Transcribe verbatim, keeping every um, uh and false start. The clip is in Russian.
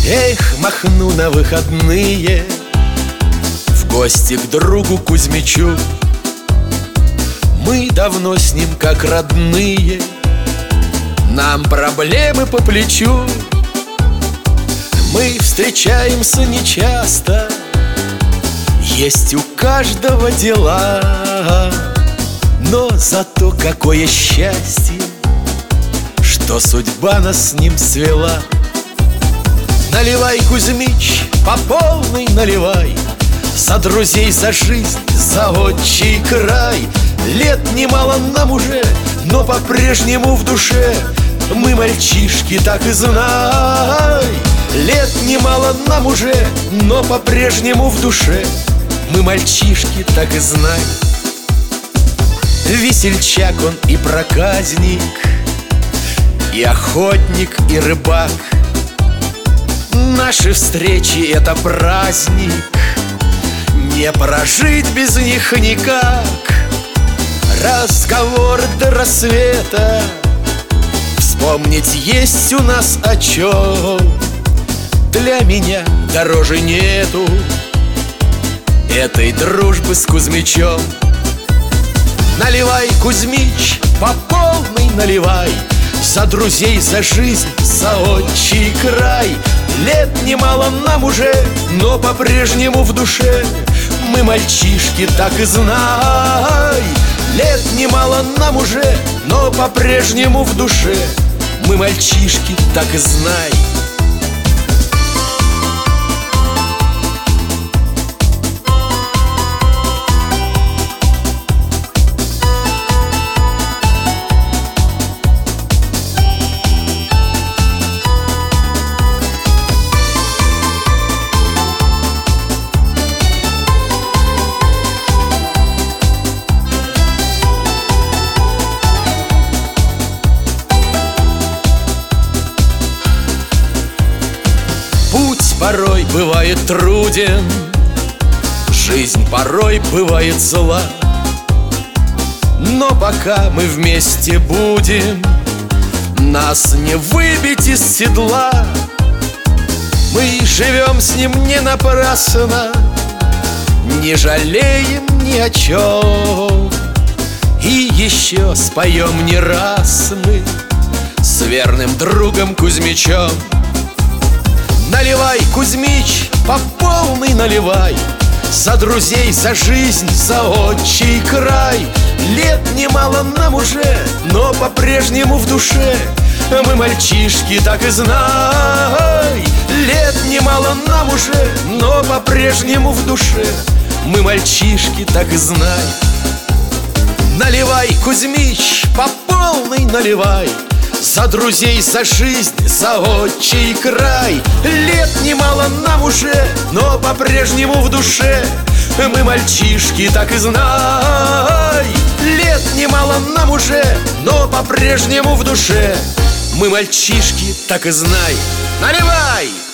Эх, махну на выходные в гости к другу Кузьмичу. Мы давно с ним как родные, нам проблемы по плечу. Мы встречаемся нечасто, есть у каждого дела. Но зато какое счастье, что судьба нас с ним свела. Наливай, Кузьмич, по полной наливай, за друзей, за жизнь, за отчий край. Лет немало нам уже, но по-прежнему в душе мы мальчишки, так и знай. Лет немало нам уже, но по-прежнему в душе мы мальчишки, так и знай. Весельчак он и проказник, и охотник, и рыбак. Наши встречи — это праздник, не прожить без них никак. Разговор до рассвета, вспомнить есть у нас о чем. Для меня дороже нету этой дружбы с Кузьмичом. Наливай, Кузьмич, по полной наливай, за друзей, за жизнь, за отчий край. Лет немало нам уже, но по-прежнему в душе мы мальчишки, так и знай. Лет немало нам уже, но по-прежнему в душе мы мальчишки, так и знай. Путь порой бывает труден, жизнь порой бывает зла. Но пока мы вместе будем, нас не выбить из седла. Мы живем с ним не напрасно, не жалеем ни о чем. И еще споем не раз мы с верным другом Кузьмичом. Наливай, Кузьмич, по полной наливай, за друзей, за жизнь, за отчий край. Лет немало нам уже, но по-прежнему в душе мы мальчишки, так и знай. Лет немало нам уже, но по-прежнему в душе мы мальчишки, так и знай. Наливай, Кузьмич, по полной наливай, за друзей, за жизнь, за отчий край. Лет немало нам уже, но по-прежнему в душе мы мальчишки, так и знай. Лет немало нам уже, но по-прежнему в душе мы мальчишки, так и знай. Наливай!